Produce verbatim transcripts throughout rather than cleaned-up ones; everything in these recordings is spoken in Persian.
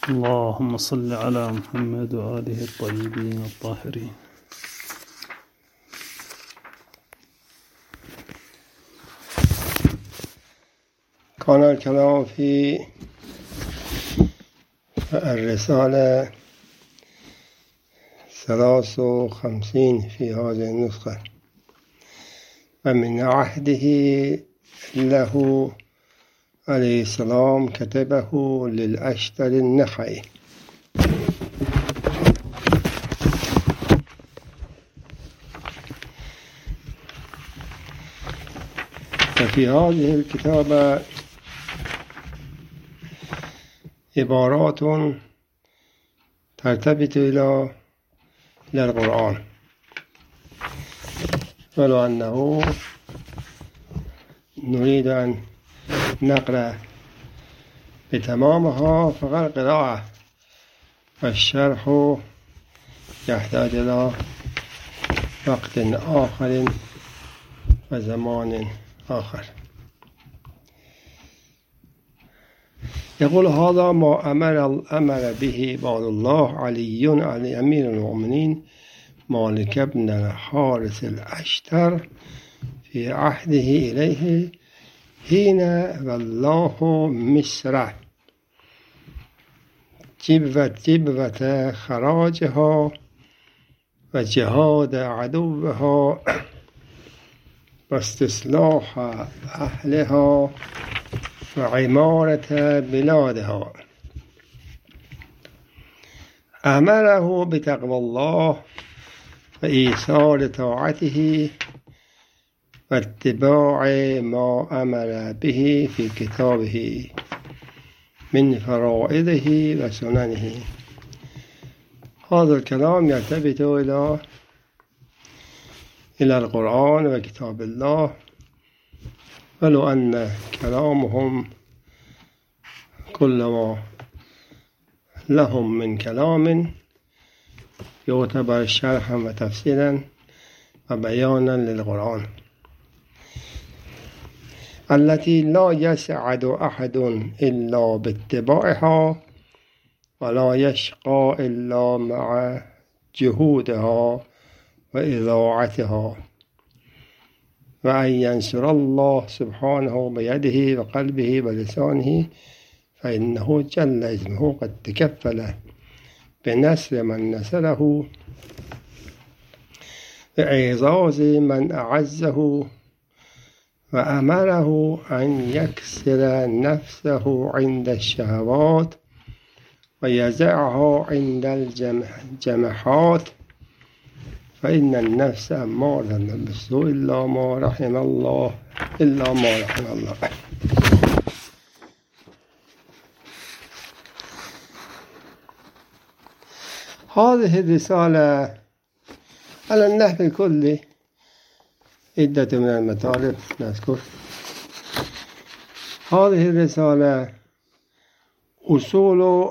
اللهم صل على محمد وآله الطيبين الطاهرين. كان الكلام في الرسالة ثلاث وخمسين في هذه النسخة. ومن عهده له عليه السلام كتبه للأشتر النخعي. وفي هذه الكتابة عبارات ترتبط إلى إلى القرآن، ولو أنه نريد أن نقرأ بتمامها فقط قراءة، والشرح يحتاج إلى وقت آخر وزمان آخر. يقول: هذا ما أمر أمر به بعد الله علي علي أمير المؤمنين مالك بن الحارث الأشتر في عهده إليه حين والله مصر جبوة جبوة خراجها وجهاد عدوها واستصلاح أهلها وعمارة بلادها. أمره بتقوى الله وإيثار طاعته واتباع ما أمر به في كتابه من فرائضه وسننه. هذا الكلام يرتبط إلى إلى القرآن وكتاب الله، ولو أن كلامهم كل ما لهم من كلام يعتبر شرحا وتفسيرا وبيانا للقرآن، التي لا يسعد أحد إلا باتباعها ولا يشقى إلا مع جهودها وإذاعتها، وأن ينصر الله سبحانه بيده وقلبه ولسانه، فإنه جل اسمه قد تكفل بنصر من نصره وإعزاز من أعزه، وأمره أن يكسر نفسه عند الشهوات ويزعها عند الجمحات، فإن النفس أمارة بالسوء إلا ما رحم الله إلا ما رحم الله. هذه الرسالة على النحو الكلي عدة من المطالب نذكر. هذه الرسالة أصول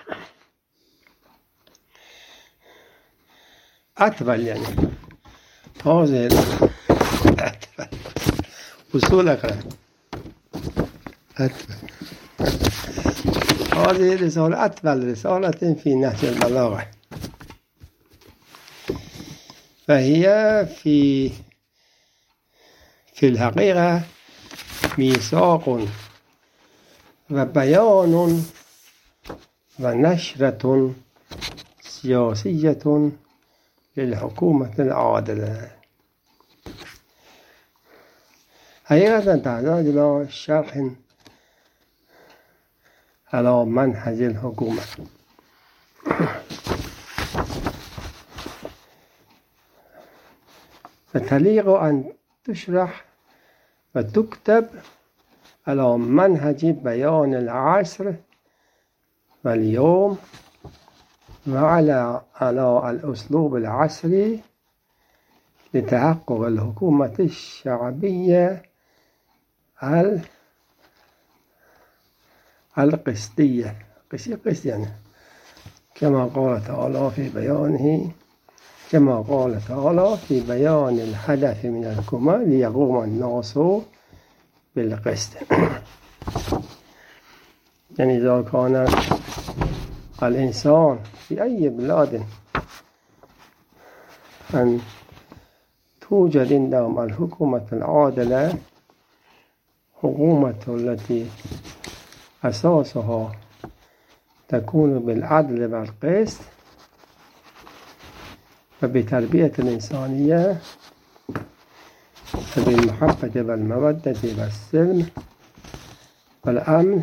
أطول، يعني هذه أطول أصول أقرأ أطول. هذه الرسالة أطول رسالة في نهج البلاغة، فهي في في الحقيقة ميثاق وبيان ونشرة سياسية للحكومة العادلة. حقيقة تحتاج إلى شرح على منهج الحكومة. فتليق أن تشرح وتكتب على منهج بيان العصر واليوم، وعلى على الأسلوب العصري لتحقق الحكومة الشعبية القسطية، قسط يعني كما قال تعالى في بيانه كما قال تعالى في بيان الهدف من الحكومة ليقوم الناس بالقسط. يعني إذا كان الإنسان في أي بلاد أن توجد عندهم الحكومة العادلة، حكومة التي أساسها تكون بالعدل والقسط وبتربية الإنسانية وبالمحبة والمودة والسلم والأمن،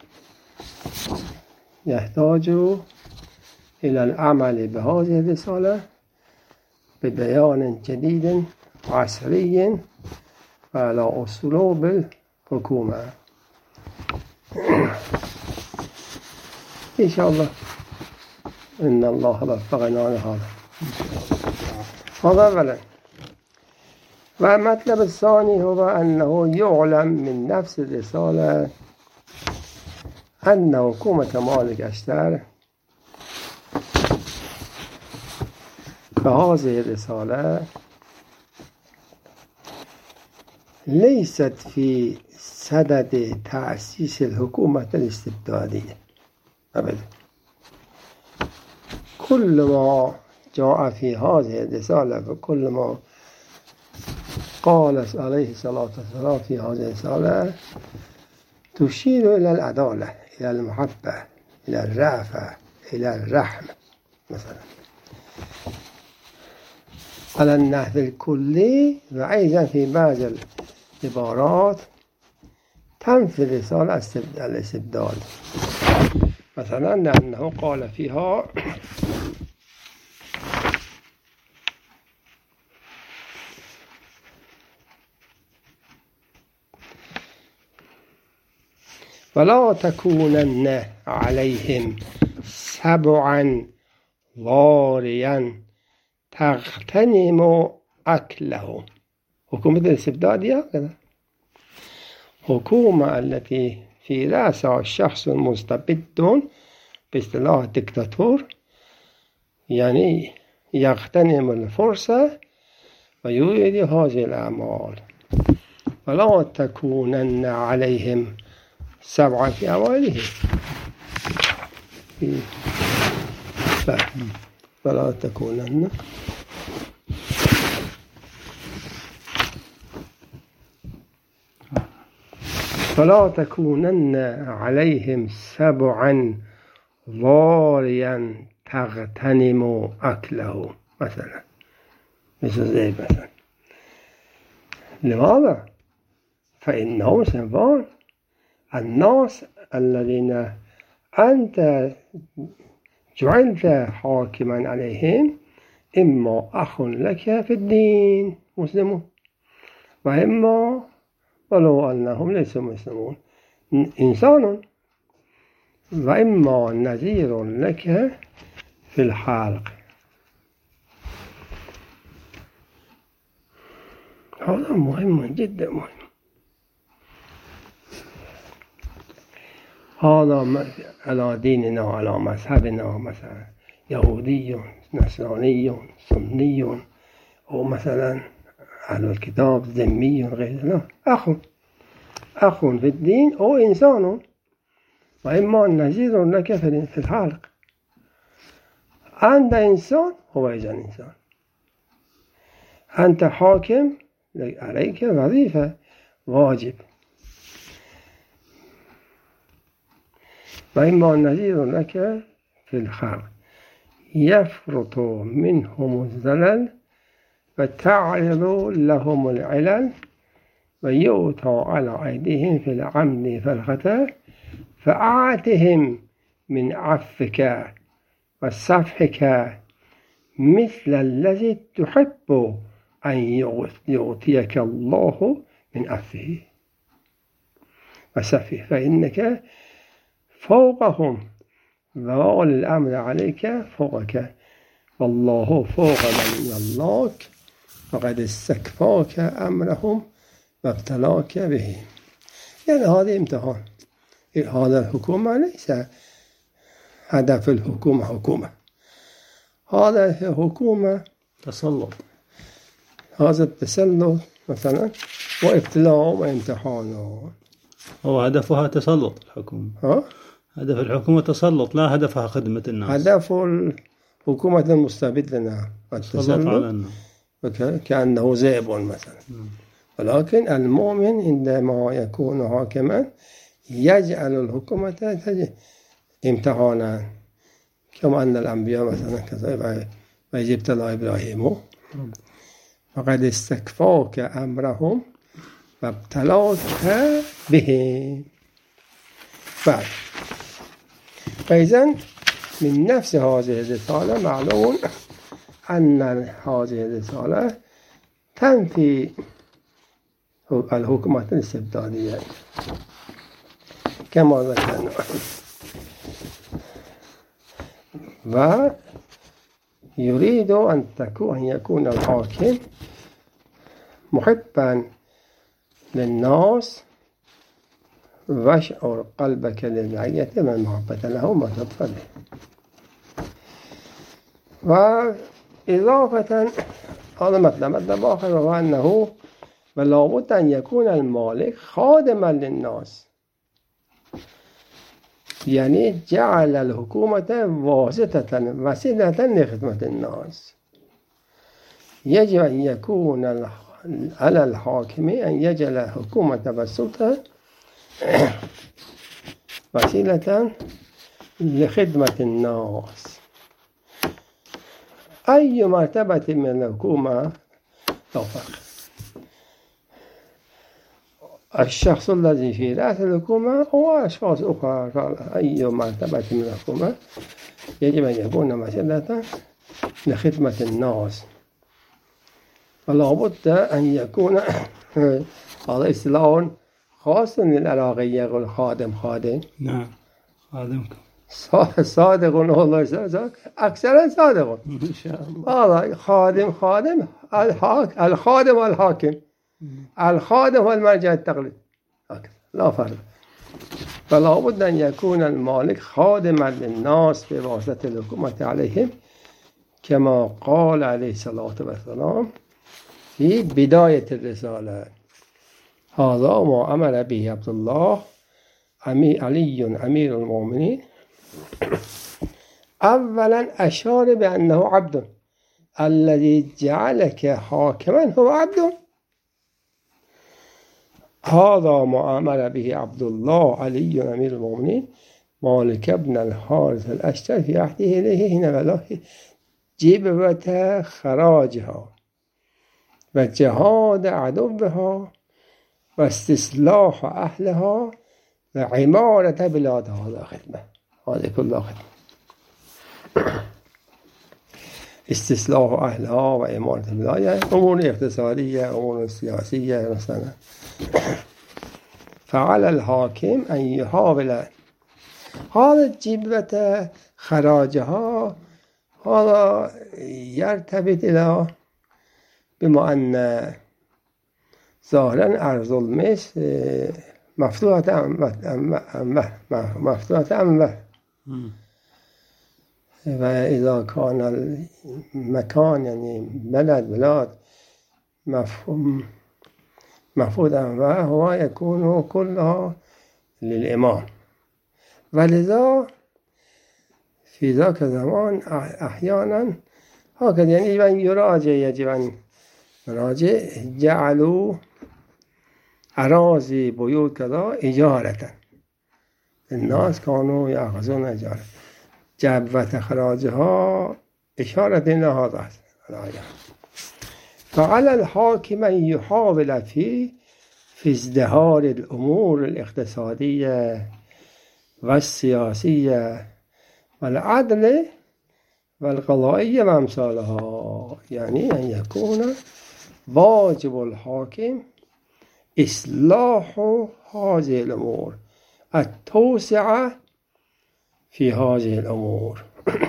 يحتاج إلى العمل بهذه الرسالة ببيان جديد عصري وعلى أسلوب الحكومة إن شاء الله. إن الله وفقنا لهذا. هذا أولا. والمطلب الثاني هو أنه يعلم من نفس الرسالة أن حكومة مالك أشتر بهذه الرسالة ليست في صدد تأسيس الحكومة الاستبدادية أبدا. كل ما جاء في هذه الرسالة وكل ما قال عليه الصلاة والسلام في هذه الرسالة تشير إلى العدالة، إلى المحبة، إلى الرأفة، إلى الرحمة مثلا على النحو الكلي. وأيضا في بعض العبارات تنفي الرسالة الاستبداد، مثلا لأنه قال فيها ولا تكونن عليهم سبعا ضاريا تغتنم أكله. حكومة الاستبدادية كذا، حكومة التي في رأسها شخص مستبد باصطلاح دكتاتور، يعني يغتنم الفرصة ويريد هذه الأعمال. ولا تكونن عليهم سبعة في أوله ولا تكونن فلا تكونن عليهم سبعا ضاريا تغتنم أكله مثلا، مثل زي مثلا. لماذا؟ فإنهم سنفان الناس الذين أنت جعلت حاكما عليهم إما أخ لك في الدين مسلمون، وإما ولو أنهم ليسوا مسلمون إنسان، وإما نذير لك في الحلق. هذا مهم جدا مهم. هذا على ديننا على مذهبنا، مثلا يهودي نصراني سني أو مثلا أهل الكتاب ذمي غير، لا، أخ أخ في الدين أو إنسان، وإما نذير لك في الحلق. أنت إنسان هو أيضا إنسان، أنت حاكم عليك وظيفة واجب، وإما نذير لك في الخلق يفرط منهم الزلل وتعرض لهم العلل ويؤتى على أيديهم في العمد فالخطأ فأعتهم من عفك وصفحك مثل الذي تحب أن يعطيك الله من عفه وصفحه، فإنك فوقهم وولي الأمر عليك فوقك، والله فوق من يلاك وقد استكفاك أمرهم وابتلاك به. يعني هذا امتحان. هذا الحكومة ليس هدف الحكومة حكومة، هذا حكومة تسلط، هذا التسلط مثلا وابتلاء وامتحان. هو هدفها تسلط الحكومة. ها؟ هدف الحكومة تسلط، لا هدفها خدمة الناس. هدف الحكومة المستبدة نعم تسلط على الناس كأنه ذئب مثلا. ولكن المؤمن عندما يكون حاكما يجعل الحكومة امتحانا، كما أن الأنبياء مثلا كذا وإذ ابتلى إبراهيم فقد استكفاك أمرهم وابتلاك به. بعد فإذا من نفس هذه الرسالة معلوم أن هذه الرسالة تنفي الحكومة الاستبدادية كما ذكرنا، ويريد أن تكون أن يكون الحاكم محبا للناس واشعر قلبك للرعية من محبة لهم وتطفى به. وإضافة هذا مطلب مطلب آخر وهو أنه ولا بد أن يكون المالك خادما للناس، يعني جعل الحكومة واسطة وسيلة لخدمة الناس. يجب أن يكون على الحاكم أن يجعل الحكومة والسلطة وسيلة لخدمة الناس. أي مرتبة من الحكومة توفق الشخص الذي في رأس الحكومة أو أشخاص أخرى، أي مرتبة من الحكومة يجب أن يكون وسيلة لخدمة الناس. ولا بد أن يكون هذا اصطلاح خاص للعراقية، يقول خادم خادم نعم خادم صادق والله أكثر صادق إن شاء الله. هذا خادم خادم الخادم والحاكم، الخادم هو المرجع التقليد لا فرق. فلا بد أن يكون المالك خادما للناس بواسطة الحكومة عليهم كما قال عليه الصلاة والسلام في بداية الرسالة. هذا ما أمر به عبد الله علي أمير المؤمنين. أولا أشار بأنه عبد، الذي جعلك حاكما هو عبد. هذا ما أمر به عبد الله علي أمير المؤمنين مالك بن الحارث الأشتر في عهده إليه حين بلغ جبوة خراجها وجهاد عدوها واستصلاح أهلها وعمارة بلادها. هذا خدمة، هذه كلها خدمة. استصلاح أهلها وعمارة بلادها، أمور اقتصادية، أمور سياسية مثلا. فعلى الحاكم أن يحاول هذا جبوة خراجها، هذا يرتبط إلى بما أن ظاهرا أرض المصر مفتوحة أم مفتوحة أم وإذا كان المكان يعني بلد بلاد مفهوم مفروض أنواع هو يكون كلها للإمام. ولذا في ذاك الزمان أحيانا هكذا يعني يجب أن يراجع يجب أن يراجع جعلوا أراضي بيوت كذا إجارة، الناس كانوا يأخذون إجارة. جبوة خراجها إشارة إلى هذا الآية. فعلى الحاكم أن يحاول في في ازدهار الأمور الاقتصادية والسياسية والعدل والقضائية وأمثالها، يعني أن يكون واجب الحاكم إصلاح هذه الأمور، التوسعة في هذه الأمور،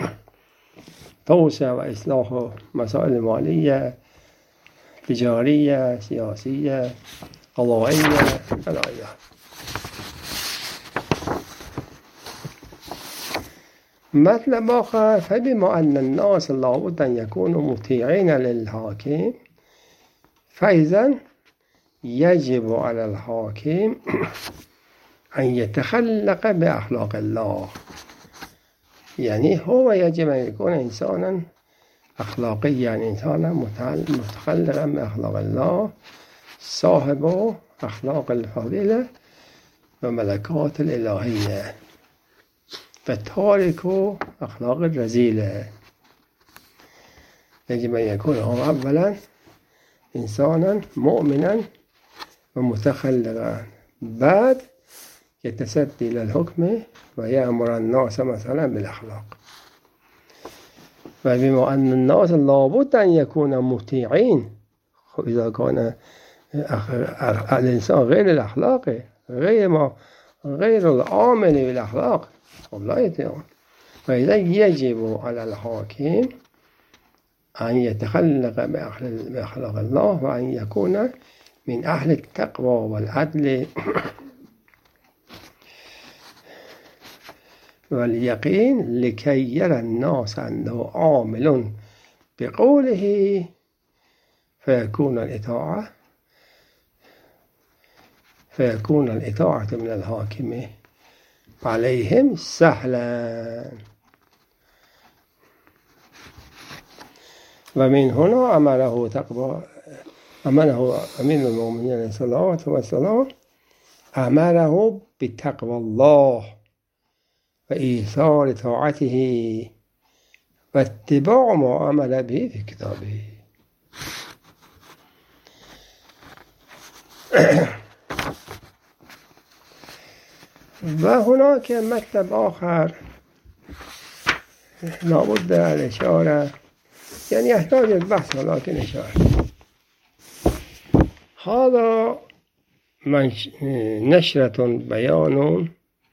توسع وإصلاح مسائل مالية تجارية سياسية قضائية قضائية. مطلب آخر، فبما أن الناس لابد أن يكونوا مطيعين للحاكم، فإذا يجب على الحاكم أن يتخلق بأخلاق الله، يعني هو يجب أن يكون إنسانا أخلاقيا، إنسانا متخلقا بأخلاق الله، صاحب أخلاق الفضيلة وملكات الإلهية، فتارك أخلاق الرذيلة. يجب أن يكون هو أولا إنسانا مؤمنا ومتخلقا، بعد يتسدي إلى الحكم ويأمر الناس مثلا بالأخلاق. فبما أن الناس لابد أن يكونوا مطيعين، إذا كان الإنسان غير الأخلاقي غير ما غير العامل بالأخلاق لا يطيعون. فإذا يجب على الحاكم أن يتخلق بأخلاق الله وأن يكون من أهل التقوى والعدل واليقين، لكي يرى الناس أنه عامل بقوله، فيكون الإطاعة فيكون الإطاعة من الحاكم عليهم سهلا. ومن هنا أمره تقوى أمره أمير المؤمنين عليه الصلاة والسلام أمره بتقوى الله وإيثار طاعته واتباع ما أمر به في كتابه. وهناك مطلب آخر لابد الإشارة، يعني يحتاج البحث ولكن إشارة. هذا نشرة بيان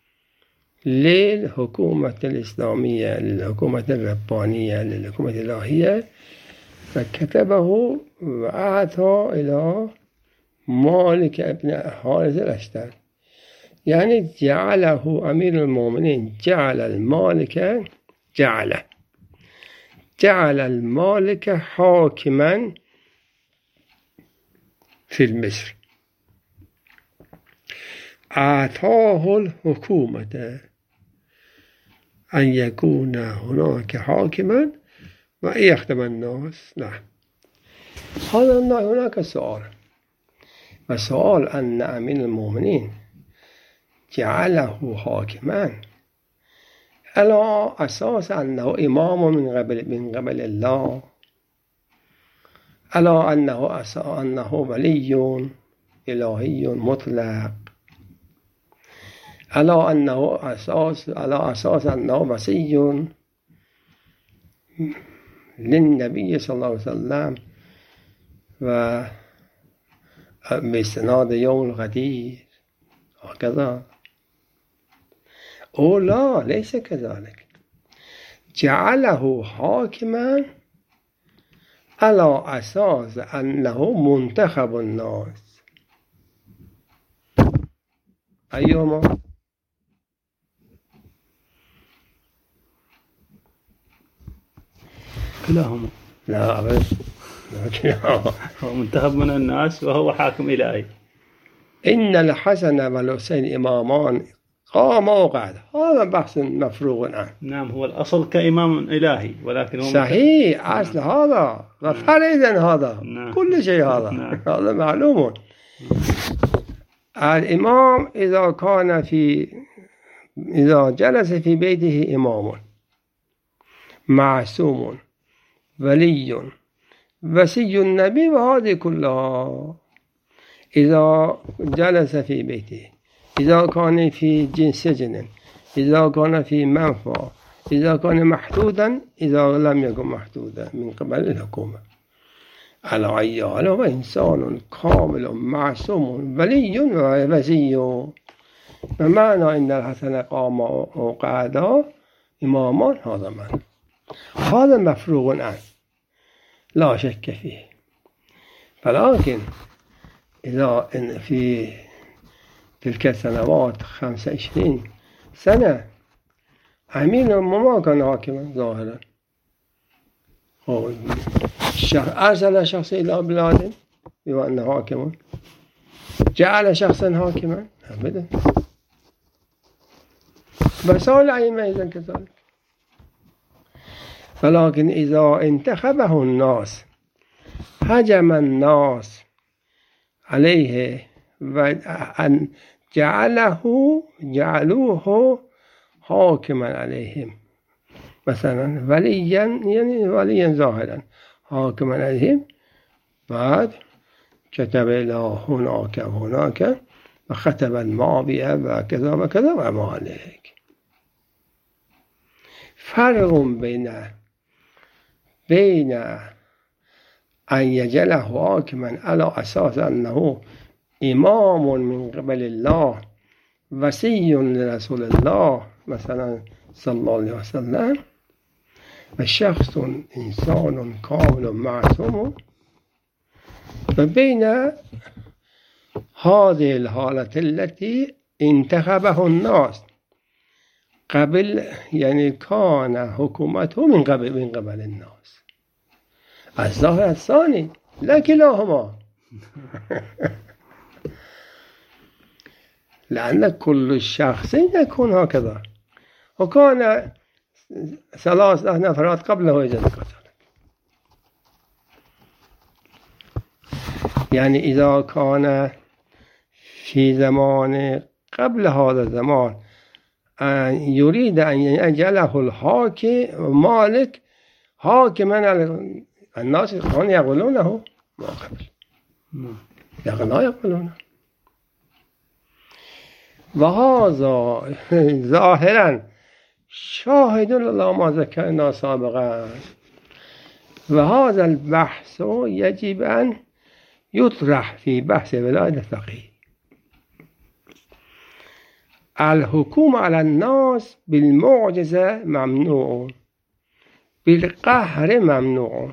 للحكومة الإسلامية، للحكومة الربانية، للحكومة الإلهية، فكتبه وأعطى إلى مالك ابن حارث الأشتر، يعني جعله أمير المؤمنين جعل المالك جعل جعل المالك حاكما في مصر، أعطاه الحكومة أن يكون هناك حاكما ويخدم الناس. نعم، هذا هناك سؤال، والسؤال أن أمير المؤمنين جعله حاكما على أساس أنه إمام من قبل من قبل الله، على أنه أنه ولي إلهي مطلق، على أنه أساس على أساس أنه وصي للنبي صلى الله عليه وسلم وباستناد يوم الغدير وكذا. أو لا، ليس كذلك، جعله حاكما على أساس أنه منتخب الناس. أيهما؟ كلاهما. لا بس هو منتخب من الناس وهو حاكم إلهي. إن الحسن والحسين إمامان قام وقعد، هذا بحث مفروغ عنه. نعم، هو الأصل كإمام إلهي، ولكن هو صحيح أصل هذا وفريدا هذا نعم. كل شيء هذا نعم. هذا معلوم. الإمام إذا كان في إذا جلس في بيته إمام معصوم ولي وصي النبي، وهذه كلها إذا جلس في بيته، إذا كان في جنس سجن، إذا كان في منفى، إذا كان محدودا، إذا لم يكن محدودا من قبل الحكومة، على عيال هو إنسان كامل معصوم ولي ووصي. بمعنى إن الحسن قام وقعد إماما، هذا معنى، هذا مفروغ عنه لا شك فيه. ولكن إذا إن في تلك السنوات خمسة وعشرين سنة أمير ما كان حاكما ظاهرا، أرسل شخص إلى بلاد بما أنه حاكما، جعل شخصا حاكما أبدا. وسائر الأئمة أيضا كذلك. ولكن إذا انتخبه الناس هجم الناس عليه وأن جعله جعلوه حاكما عليهم، مثلا وليا، يعني وليا ظاهرا حاكما عليهم، بعد كتب إلى هناك وهناك وختم الماضي وكذا وكذا وما عليك. فرق بين بين أن يجعله حاكما على أساس أنه إمام من قبل الله وصي لرسول الله مثلا صلى الله عليه وسلم، وشخص إنسان كامل معصوم، وبين هذه الحالة التي انتخبه الناس قبل، يعني كان حكومته من قبل من قبل الناس. الظاهر الثاني لا كلاهما. لأن كل شخص يكون هكذا، وكان ثلاثة نفرات قبله إذا كذلك. يعني إذا كان في زمان قبل هذا الزمان أن يريد أن يجعله الحاكم مالك حاكما على الناس، كانوا يقولونه ما قبل، لا يقولونه. وهذا ظاهرا شاهد لله ما ذكرنا سابقا. وهذا البحث يجب أن يطرح في بحث ولاية الفقيه. الحكومة على الناس بالمعجزة ممنوع، بالقهر ممنوع.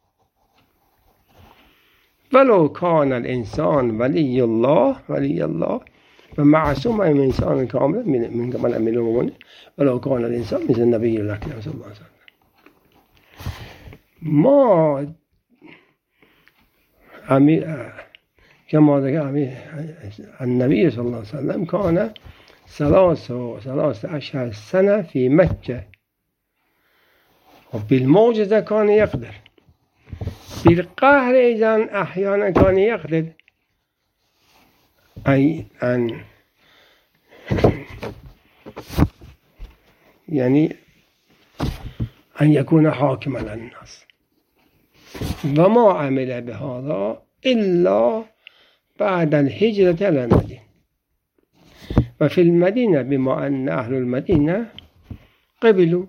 ولو كان الإنسان ولي الله ولي الله ومعصوم من إنسان كامل من من قبل أمير المؤمنين، ولو كان الإنسان مثل النبي الأكرم صلى الله عليه وسلم. ما أمير كما ذكر أمير النبي صلى الله عليه وسلم كان ثلاثة ثلاثة عشر سنة في مكة، وبالمعجزة كان يقدر، بالقهر أيضا أحيانا كان يقدر أي أن يعني أن يكون حاكما على الناس. وما عمل بهذا إلا بعد الهجرة إلى المدينة. وفي المدينة بما أن أهل المدينة قبلوا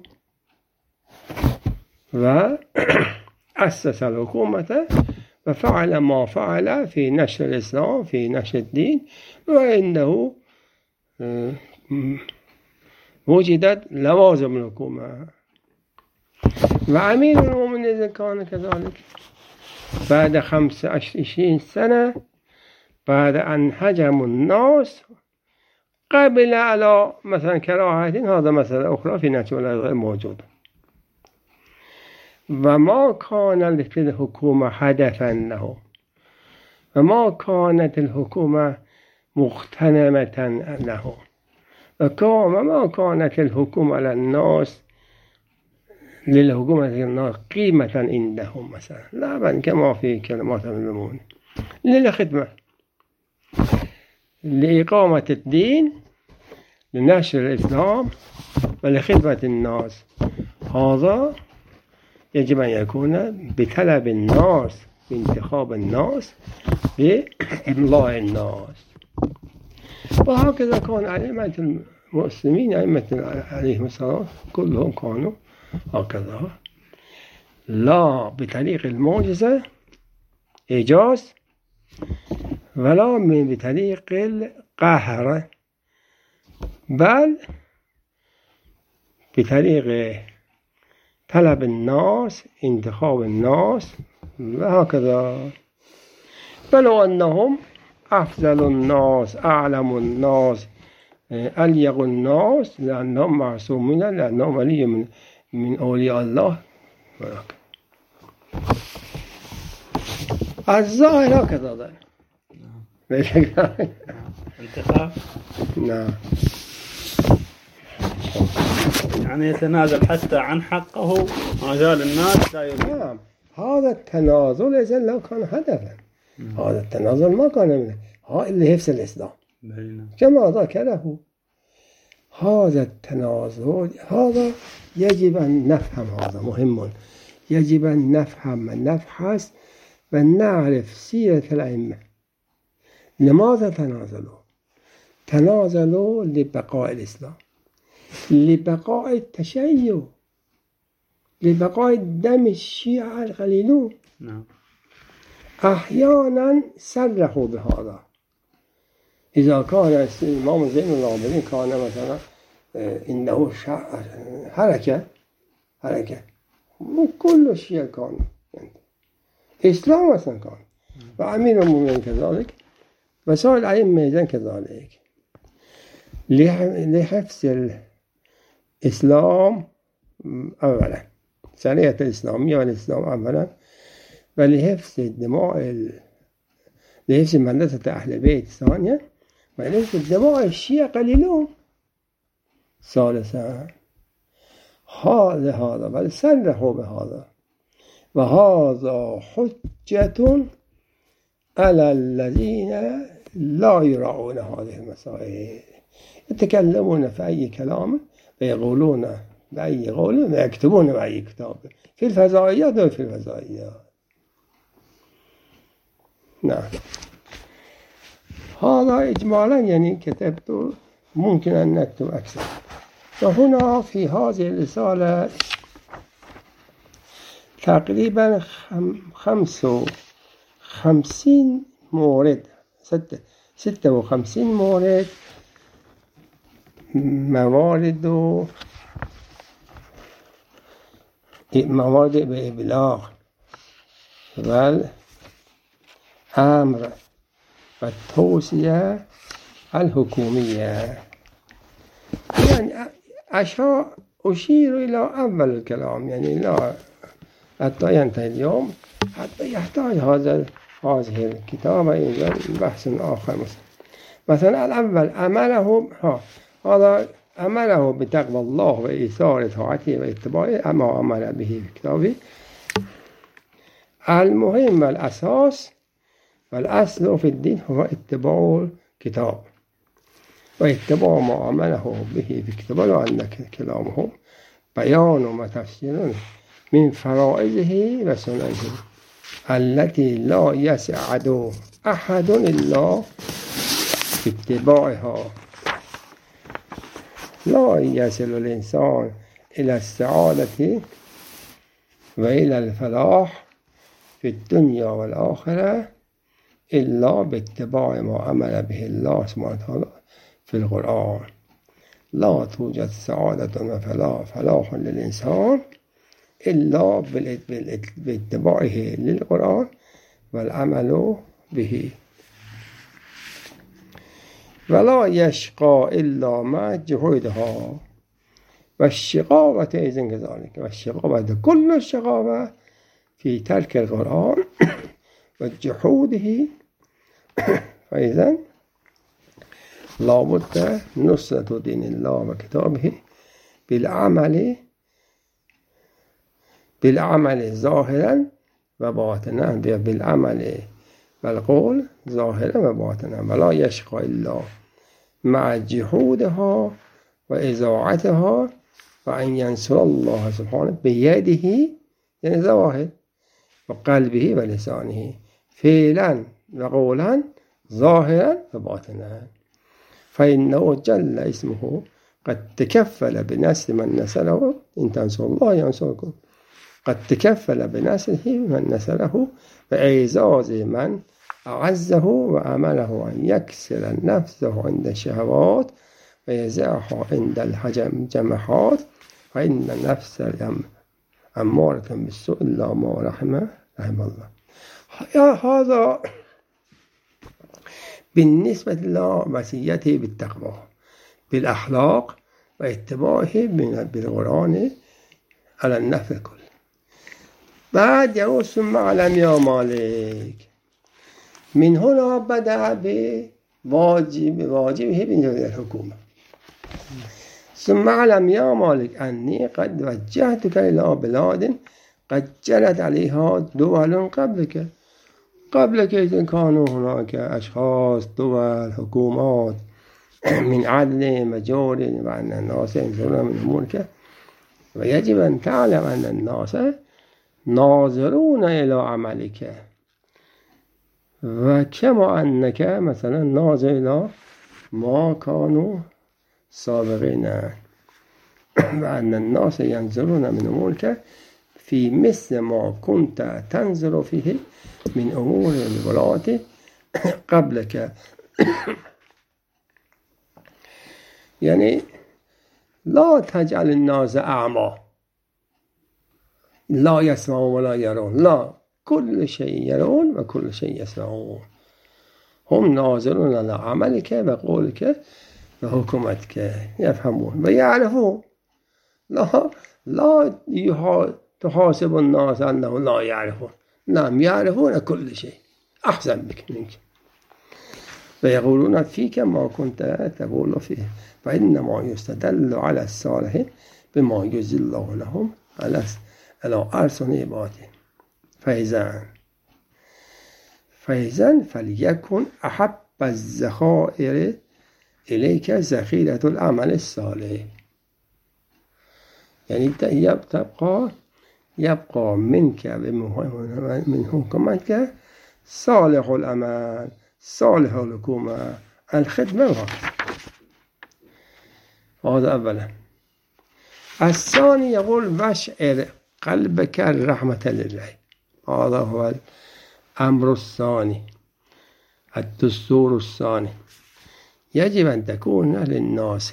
وأسس الحكومة وفعل ما فعل في نشر الإسلام في نشر الدين، وإنه وجدت لوازم الحكومة. وأمير المؤمنين كان كذلك بعد خمس وعشرين سنة بعد أن هجموا الناس قبل على مثلا كراهة، هذا مسألة أخرى في نشر غير موجودة. وما كان للحكومة هدفا له، وما كانت الحكومة مغتنمة له، وما كانت الحكومة على الناس للحكومة الناس قيمة عندهم مثلا، لا بل كما في كلمات المؤمنين للخدمة، لإقامة الدين، لنشر الإسلام، ولخدمة الناس. هذا يجب أن يكون بطلب الناس، بانتخاب الناس، بإملاء الناس. وهكذا كان أئمة المسلمين أئمة عليهم السلام كلهم كانوا هكذا، لا بطريق المعجزة إيجاز ولا من بطريق القهر، بل بطريق طلب الناس، انتخاب الناس، وهكذا. ولو أنهم أفضل الناس، أعلم الناس، أليق الناس، لأنهم معصومين، لأنهم ولي من من أولياء الله. الظاهر هكذا. انتخاب. نعم. يعني يتنازل حتى عن حقه ما زال الناس لا يريد. نعم، هذا التنازل إذا لو كان هدفا، هذا التنازل ما كان منه، هذا اللي يفسد الإسلام كما ذكره. هذا التنازل هذا يجب أن نفهم، هذا مهم، يجب أن نفهم نبحث ونعرف سيرة الأئمة. لماذا تنازلوا؟ تنازلوا لبقاء الإسلام، لبقاء التشيع، لبقاء دم الشيعة القليلون. نعم. أحيانا صرحوا بهذا. إذا كان الإمام زين العابدين كان مثلا إنه حركة حركة وكل الشيعة كانوا يعني إسلام مثلا كان، وأمير المؤمنين كذلك، وسائر الأئمة كذلك، لحفظ الإسلام أولا، شريعة الإسلامية والإسلام أولا، ولحفظ الدماء، لحفظ مدرسة أهل البيت ثانيا، ولحفظ الدماء الشيعة قليلون ثالثا. هذا هذا بل صرحوا بهذا، وهذا حجة على الذين لا يراعون هذه المسائل، يتكلمون في أي كلام ويقولون بأي قول ويكتبون بأي كتاب في الفضائيات وفي الفضائيات. نعم، هذا إجمالا يعني كتبت، ممكن أن نكتب أكثر. وهنا في هذه الرسالة تقريبا خمس وخمسين مورد، ستة, ستة وخمسين مورد، موارد موارد بإبلاغ والأمر والتوصية الحكومية. يعني أشار أشير إلى أول الكلام، يعني لا حتى ينتهي اليوم، حتى يحتاج هذا هذه الكتابة إلى بحث آخر. مثلا الأول أمره هذا أمره بتقوى الله وإيثار طاعته واتباعه، أما أمر به في كتابه. المهم والأساس والأصل في الدين هو اتباع الكتاب واتباع ما أمره به في كتابه، وأن كلامه بيان وتفسير من فرائضه وسننه التي لا يسعد أحد إلا باتباعها. لا يصل الإنسان إلى السعادة وإلى الفلاح في الدنيا والآخرة إلا باتباع ما أمر به الله سبحانه وتعالى في القرآن. لا توجد سعادة وفلاح فلاح للإنسان إلا باتباعه للقرآن والعمل به. ولا يشقى إلا مع جهودها، والشقاوة إذن كذلك، والشقاوة كل الشقاوة في ترك القرآن وجحوده. فإذن لا بد نصرة دين الله وكتابه بالعمل بالعمل ظاهرا وباطنا، بالعمل والقول ظاهرا وباطنا. ولا يشقى إلا مع جحودها وإذاعتها، وأن ينصر الله سبحانه بيده يعني ظواهر، وقلبه ولسانه، فعلا وقولا ظاهرا وباطنا. فإنه جل اسمه قد تكفل بنصر من نصره، إن تنصروا الله ينصركم. قد تكفل بنصره من نصره وإعزاز من أعزه، وأمله أن يكسر نفسه عند الشهوات ويزعها عند الجمحات، فإن النفس أمارة بالسوء إلا ما رحم رحم الله. هذا بالنسبة لوصيته بالتقوى بالأخلاق واتباعه بالقرآن على النفع الكل. بعد يقول ثم اعلم يا مالك، من هنا بدأ بواجب واجبه بالنسبة للحكومة. ثم اعلم يا مالك أني قد وجهتك إلى بلاد قد جرت عليها دول قبلك قبلك كانوا هناك أشخاص دول حكومات من عدل مجور وأن الناس ينظرون من أمورك ويجب أن تعلم أن الناس ناظرون إلى عملك وكما أنك مثلا ناظر إلى ما كانوا سابقين وأن الناس ينظرون من أمورك في مثل ما كنت تنظر فيه من أمور الولاة قبلك. يعني لا تجعل الناس أعمى لا يسمعون ولا يرون، لا، كل شيء يرون وكل شيء يسمعون. هم ناظرون على عملك وقولك وحكمتك، يفهمون ويعرفون. لا لا تحاسب الناس أنه لا يعرفون، نعم يعرفون كل شيء أحسن بك منك ويقولون فيك ما كنت تقول فيه. فإنما يستدل على الصالح بما يجزي الله لهم على على أرسن عباده. فإذا فإذا فليكن أحب الذخائر إليك ذخيرة العمل الصالح. يعني تبقى يبقى منك من حكمتك صالح الأمان صالح الحكومة الخدمة. هذا أولا. الثاني يقول واشعر قلبك الرحمة لله. هذا هو الأمر الثاني، الدستور الثاني. يجب أن تكون للناس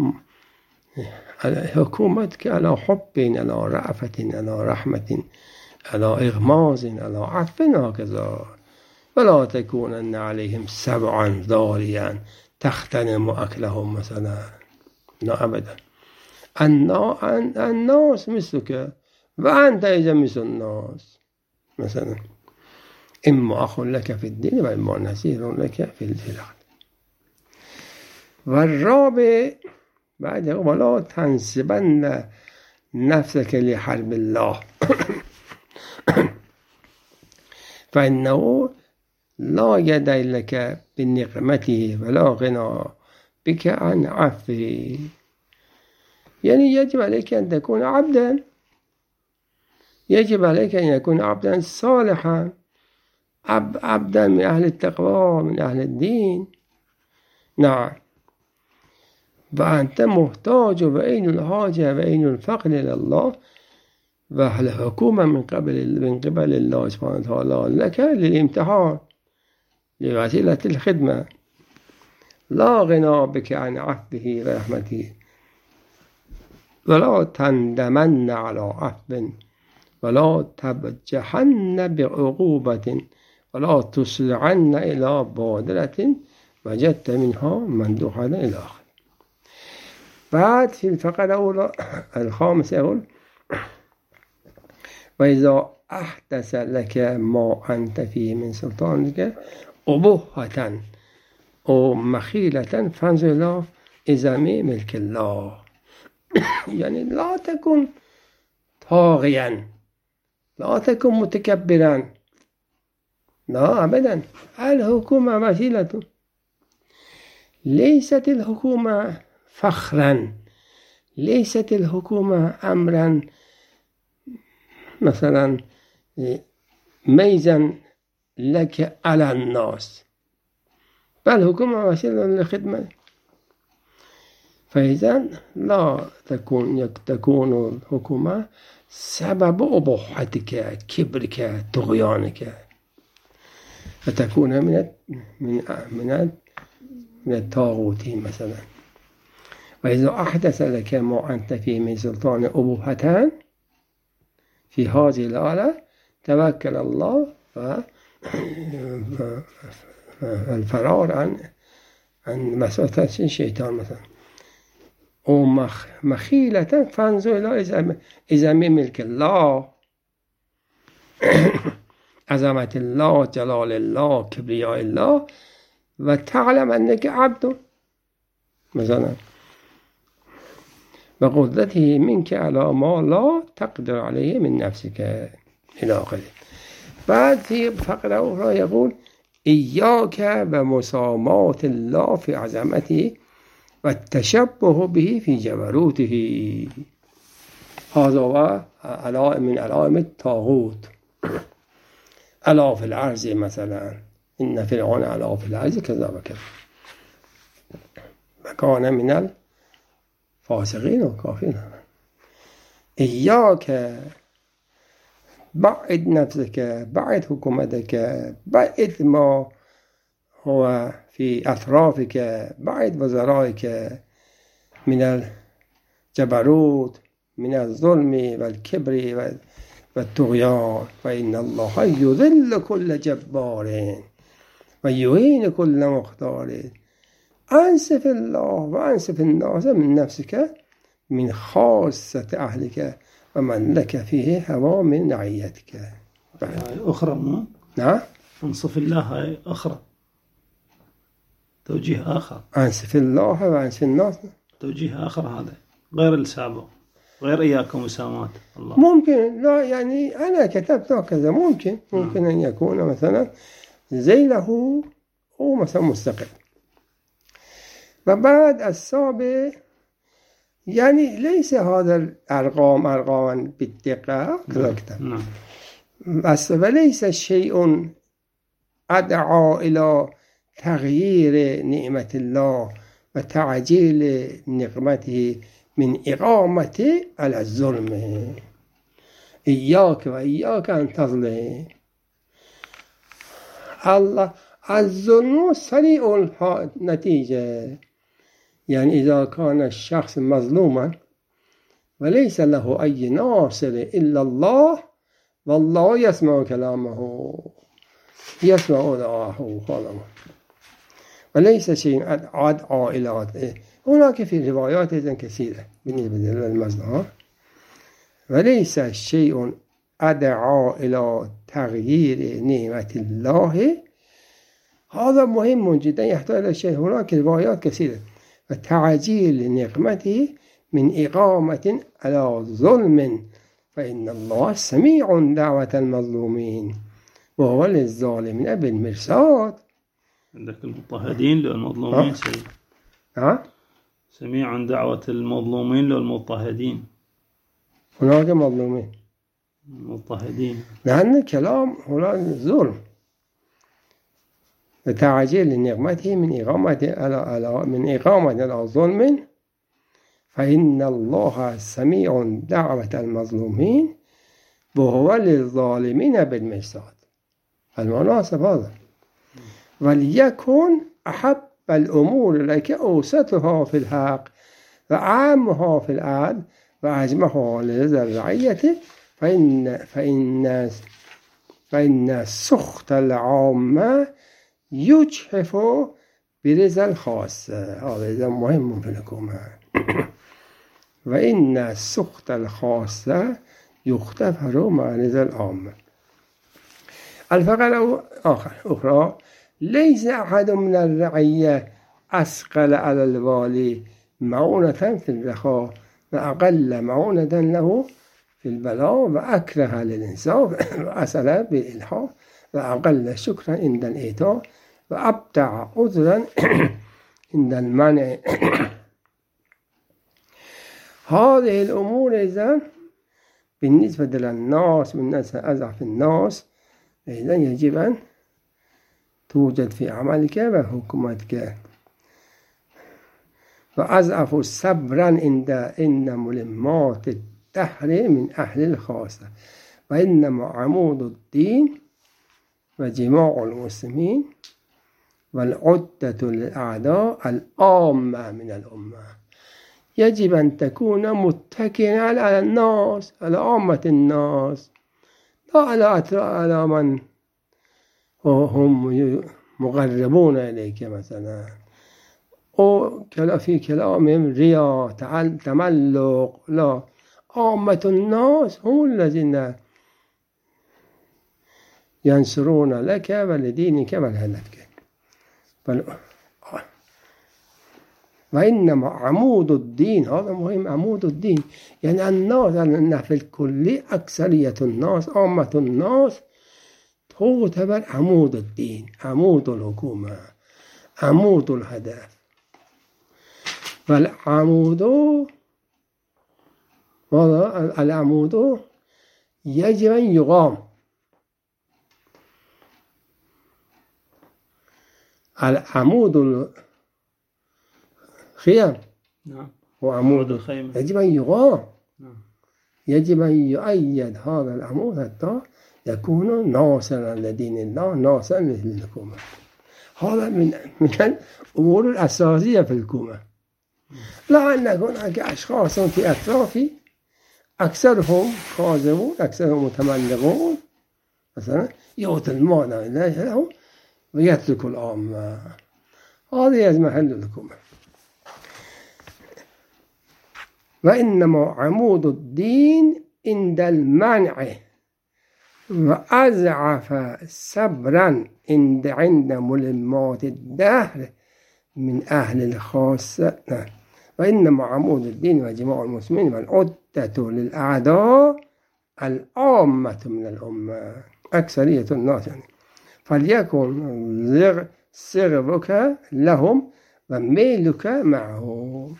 حكومتك على حب، على رأفة، على رحمة، على إغماز، على عفو، هكذا. ولا تكونن عليهم سبعا ضاريا تختنم أكلهم مثلا، لا أبدا. الناس مثلك وأنت إذا مثل الناس مثلا، إما أخ لك في الدين وإما نصير لك في الجهاد. والرابع بعد ولا تنسبن نفسك لحرب الله فإنه لا يد لك بنقمته ولا غنى بك عن عفه. يعني يجب عليك أن تكون عبدا، يجب عليك أن يكون عبدا صالحا، عب عبدا من أهل التقوى من أهل الدين. نعم. فأنت محتاج بين الحاجة وبين الفقر إلى الله والحكومة من قبل من قبل الله سبحانه وتعالى لك للامتحان لوسيلة الخدمة. لا غنى بك عن عفوه ورحمته ولا تندمن على عفو ولا تبجحن بعقوبة ولا تسرعن إلى بادرة وجدت منها مندوحا إلى آخر. بعد في الفقرة الأولى الخامسة يقول وإذا أحدث لك ما أنت فيه من سلطانك أبهة أو مخيلة فانظر إلى إزام ملك الله. يعني لا تكن طاغيا، لا تكن متكبرا، لا أبدا. الحكومة وسيلة، ليست الحكومة فخرا، ليست الحكومة أمرا مثلا ميزا لك على الناس، بل الحكومة وسيلة للخدمة. فإذا لا تكون تكون الحكومة سبب أبوحتك كبرك طغيانك، فتكون من من من من الطاغوت مثلا. وإذا أحدث لك ما أنت فيه من سلطان أبوهتان في هذه الآلة توكل الله والفرار عن عن مساطة الشيطان مثلا. ومخيلة فانظر إلى إزام ملك الله، عظمة الله، جلال الله، كبرياء الله، وتعلم أنك عبد مثلا. وقدرته منك على ما لا تقدر عليه من نفسك إلى آخره. بعد في فقرة أخرى يقول إياك ومسامات الله في عظمته والتشبه به في جبروته. هذا هو علائم من علائم الطاغوت. ألا في الأرض مثلا إن فرعون ألا في الأرض كذا وكذا وكان من الفاسقين والكافرين. إياك بعد نفسك، بعد حكومتك، بعد ما هو في أطرافك، بعد وزرائك من الجبروت، من الظلم والكبر والطغيان. فإن الله يذل كل جبار ويهين كل مختار. أنصف الله وأنصف الناس من نفسك من خاصة أهلك ومن لك فيه هوى من رعيتك. أخرى ما؟ نعم. أنصف الله هاي أخرى، توجيه آخر. أنصف الله وأنصف الناس توجيه آخر، هذا غير السابق، غير إياكم مسامات الله. ممكن لا، يعني أنا كتبت هكذا، ممكن ممكن أن يكون مثلا زي له هو مثلا مستقل. وبعد السابق يعني ليس هذا الأرقام أرقاما بالدقة كذا كتب، بس وليس شيء أدعى إلى تغيير نعمة الله وتعجيل نقمته من إقامة على الظلم. إياك وإياك أن تظلم. الله الظلم سريع النتيجة. يعني إذا كان الشخص مظلوما وليس له أي ناصر إلا الله، والله يسمع كلامه، يسمع دعاءه خالص، وليس شيء أدعى إلى. هناك في روايات كثيرة بالنسبة للمظلوم، وليس شيء أدعى إلى تغيير نعمة الله. هذا مهم جدا، يحتاج إلى شيء. هناك روايات كثيرة. وتعجيل نقمته من إقامة على ظلم فإن الله سميع دعوة المظلومين وهو للظالمين بالمرصاد. عندك المضطهدين للمظلومين سيد. ها؟ سميع دعوة المظلومين للمضطهدين. هناك مظلومين مضطهدين، لأن الكلام هنا ظلم. وتعجيل نقمته من إقامة على من إقامة على ظلم فإن الله سميع دعوة المظلومين وهو للظالمين بالمرصاد. المناسب هذا. وليكن أحب الأمور لك أوسطها في الحق وعامها في العدل وأجمعها لرضا الرعية، فإن فإن فإن سخط العامة يجحف برضا الخاص. هذا مهم في الحكومة. وإن سخط الخاصة يختفر مع رضا العامة. الفقرة الأخرى ليس أحد من الرعية أثقل على الوالي معونة في الرخاء وأقل معونة له في البلاء، وأكره للإنصاف وأسأل بالإلحاح، وأقل شكرا عند الإيتاء، وأبدع عذرا عند المنع. هذه الأمور إذن بالنسبة للناس، بالنسبة لأضعف الناس، إذن يجب أن توجد في عملك وحكومتك. وأضعف صبرا عند إن ملمات الدهر من أهل الخاصة، وإنما عمود الدين وجماع المسلمين والعدة للأعداء العامة من الأمة. يجب أن تكون متكئا على الناس، على عامة الناس، لا على على من هم مغربون إليك مثلا، أو في كلامهم رياء تملق. لا، عامة الناس هم الذين ينصرون لك ولدينك ولهدفك. وإنما عمود الدين، هذا مهم، عمود الدين يعني الناس أن في الكل أكثرية الناس عامة الناس تعتبر عمود الدين، عمود الحكومة، عمود الهدف. فالعمود العمود يجب أن يقام. العمود الخيام نعم وعمود الخيمة يجب أن يقام. نعم. يجب أن يؤيد هذا العمود حتى يكون ناصرا لدين الله، ناصرا للحكومة. هذا من من الأمور الأساسية في الحكومة. لا أن هناك أشخاص في أطرافي أكثرهم كاذبون، أكثرهم متملقون، مثلا يعطي المال لهم ويترك العامة. هذه محل الحكومة. وإنما عمود الدين عند المنع وأضعف صبرا عند عند ملمات الدهر من أهل الخاصة. وإنما عمود الدين وجماع المسلمين والعدة للأعداء العامة من الأمة، أكثرية الناس يعني. فليكن صغرك لهم وميلك معهم.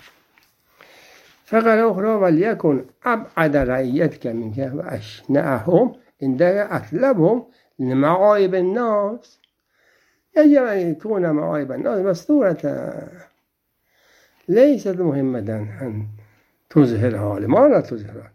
فقال أخرى: وليكن أبعد رعيتك منك وأشنعهم عندك أطلبهم لمعايب الناس. يجب أن يكون معايب الناس مستورة، ليست مهمة أن تظهرها. لماذا تظهرها؟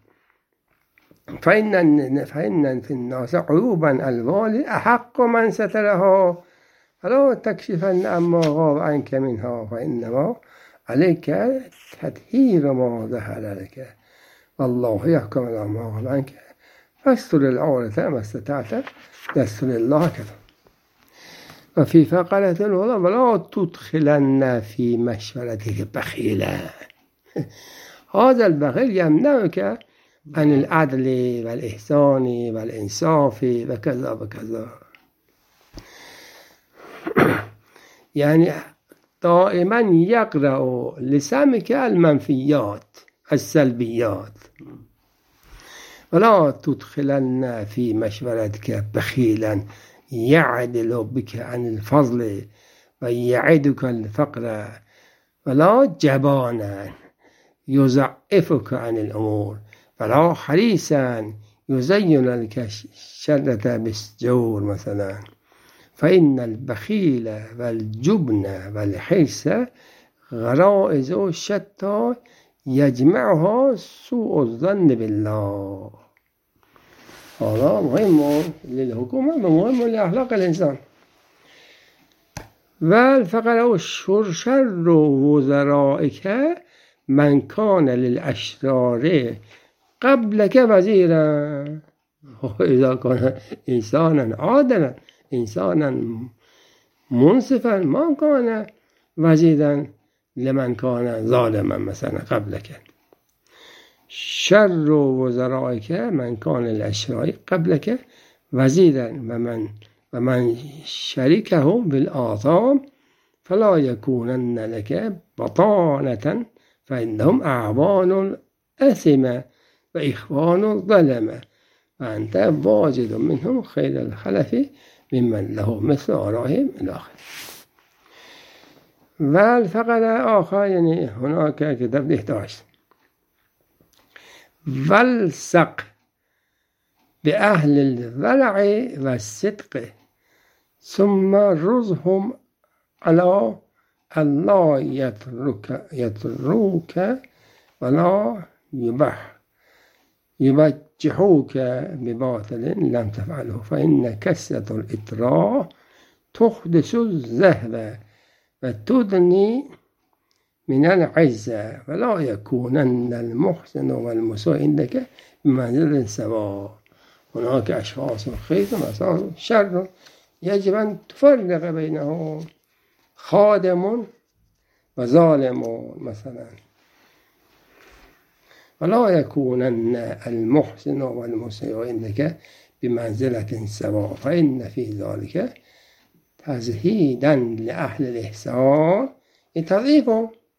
فإن فإن في الناس عيوبا الوالي أحق من سترها، فلا تكشفن أما غاب عنك منها، فإنما عليك تطهير ما ظهر لك، والله يحكم على ما غاب عنك، فاستر العورة ما استطعت، يستر الله كذا. وفي فقرة الأولى: ولا تدخلن في مشورتك بخيلا. هذا البخيل يمنعك عن العدل والإحسان والإنصاف وكذا وكذا. يعني دائما يقرأ لسانك المنفيات السلبيات. ولا تدخلن في مشورتك بخيلا يعدل بك عن الفضل ويعدك الفقر، ولا جبانا يضعفك عن الأمور، ولا حريصا يزين لك الشرة بالسجور مثلا. فإن البخيل والجبن والحرص غرائز شتى يجمعها سوء الظن بالله. هذا مهم للحكومة ومهم لأخلاق الإنسان. والفقر شر وزرائك من كان للأشرار قبلك وزيرا. إذا كان إنسانا عادلا، إنسانا منصفا، ما كان وزيرا لمن كان ظالما مثلا قبلك. شر وزرائك من كان للأشرار قبلك وزيرا ومن ومن شركه بالآثام، فلا يكونن لك بطانة، فإنهم أعوان أثمة وإخوان ظلمة، وأنت واجد منهم خير الخلف ممن له مثل آرائهم إلى آخره. والفقرة آخر يعني هناك كتاب إحدى عشر: والسق بأهل الورع والصدق، ثم رزهم على الله يترك يتروك ولا يبح يبجحوك بباطل لم تفعله، فإن كسرة الإطراء تحدث الذهب وتدني من العزة، ولا يكونن المحسن والمسيء عندك بمنزل سواء. هناك أشخاص خير وأشخاص شر، يجب أن تفرق بينهم، خادم وظالم مثلا. ولا يكونن المحسن والمسيء عندك بمنزلة سواء، فإن في ذلك تزهيدا لأهل الإحسان، تضعيفهم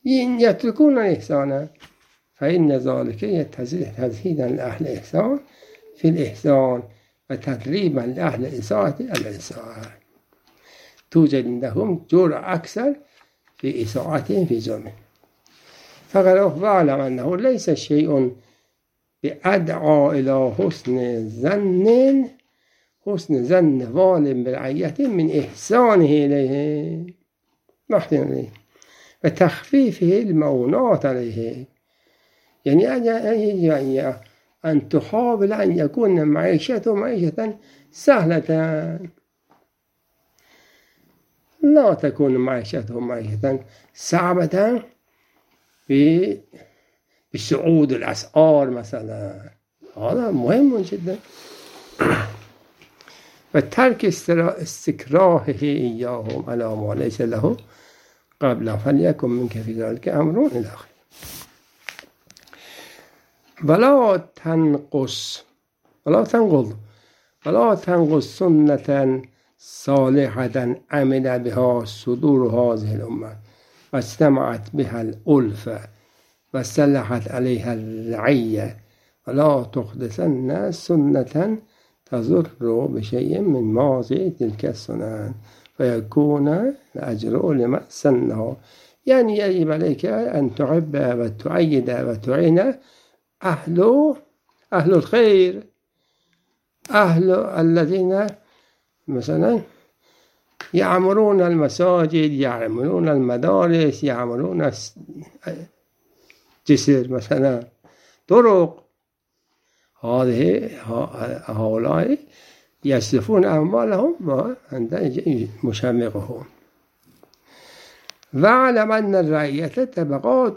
يتركون الإحسان فإن ذلك تزهيدا لأهل الإحسان في الإحسان وتدريبا لأهل الإساءة الإساءة. توجد عندهم جرأة أكثر في إساءتهم في ظلمهم. فقال فاعلم أنه ليس شيء بأدعى إلى حسن ظن حسن ظن ظالم برعيته من إحسانه إليه محسن إليه وتخفيفه المعونات عليه. يعني يعني أن تحاول أن يكون معيشته معيشة سهلة، لا تكون معيشته معيشة صعبة بصعود الأسعار مثلا. هذا مهم جدا. وترك استكراهه إياهم على ما ليس له قبل فليكن منك في ذلك أمر إلى آخره. ولا تنقص ولا تنقض ولا تنقص سنة صالحة عمل بها صدور هذه الأمة واجتمعت بها الألفة وسلحت عليها الرعية، ولا تحدثن سنة تضر بشيء من ماضي تلك السنن فيكون الأجر لما سنه. يعني يجب عليك أن تحب وتؤيد وتعين أهل أهل الخير، أهل الذين مثلا يعمرون المساجد، يعمرون المدارس، يعمرون جسر مثلا طرق. هذه هؤلاء يسلفون أموالهم وعند مشمقهم. واعلم أن الرعية طبقات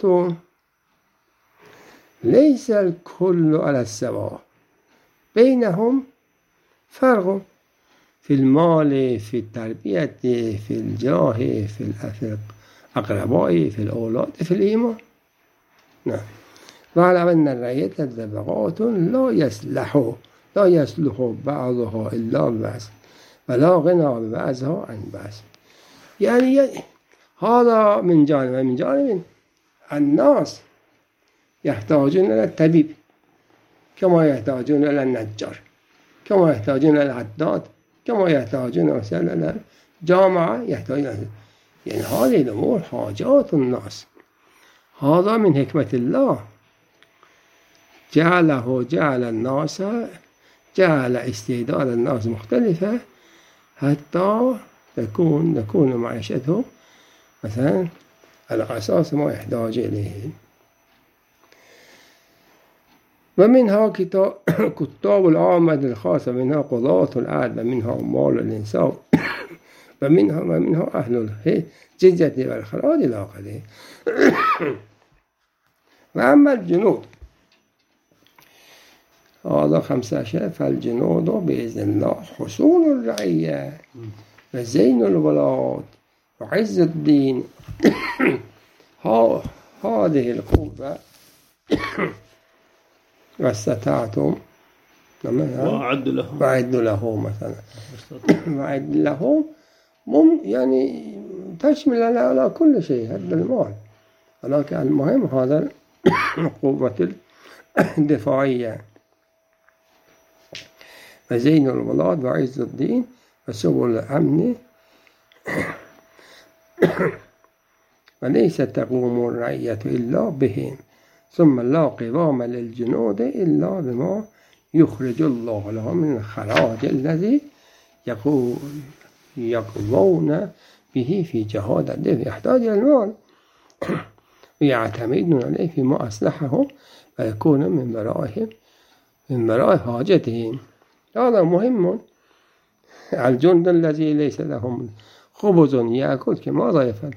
ليس الكل على السواء، بينهم فرق في المال، في التربية، في الجاه، في الأقرباء، في الأولاد، في الإيمان. نعم. واعلم أن الرعية طبقات لا يصلح لا يصلح بعضها إلا ببعض ولا غنى ببعضها عن بعض. يعني هذا من جانب. من جانب الناس يحتاجون إلى الطبيب كما يحتاجون إلى النجار، كما يحتاجون إلى العداد، كما يحتاجون مثلا إلى الجامعة، يحتاجون. يعني هذه الأمور حاجات الناس. هذا من حكمة الله جعله جعل الناس جعل استعداد الناس مختلفة حتى تكون تكون معيشتهم مثلا على أساس ما يحتاج إليه. ومنها كتاب العامة الخاصة، منها قضاة العدل، ومنها مال الإنصاف، ومنها ومنها أهل الجزية والخراج إلى آخره. وأما الجنود هذا خمسة عشر. فالجنود بإذن الله حصول الرعية وزين الولاد وعز الدين. هذه القوة واستطعتم وأعد لهم وأعد لهم مثلا وأعد لهم مم يعني تشمل على كل شيء هذا المال، ولكن المهم هذا القوة الدفاعية وزين الولاد وعز الدين وسبل الأمن. وليس تقوم الرعية إلا بهم، ثم لا قوام للجنود إلا بما يخرج الله لهم من الخراج الذي يقضون به في جهاد الذي يحتاج إلى المال ويعتمدون عليه فيما أصلحهم ويكون من ورائهم من وراء حاجتهم. هذا مهم. الجند الذي ليس لهم خبز يأكل كماذا يفعل؟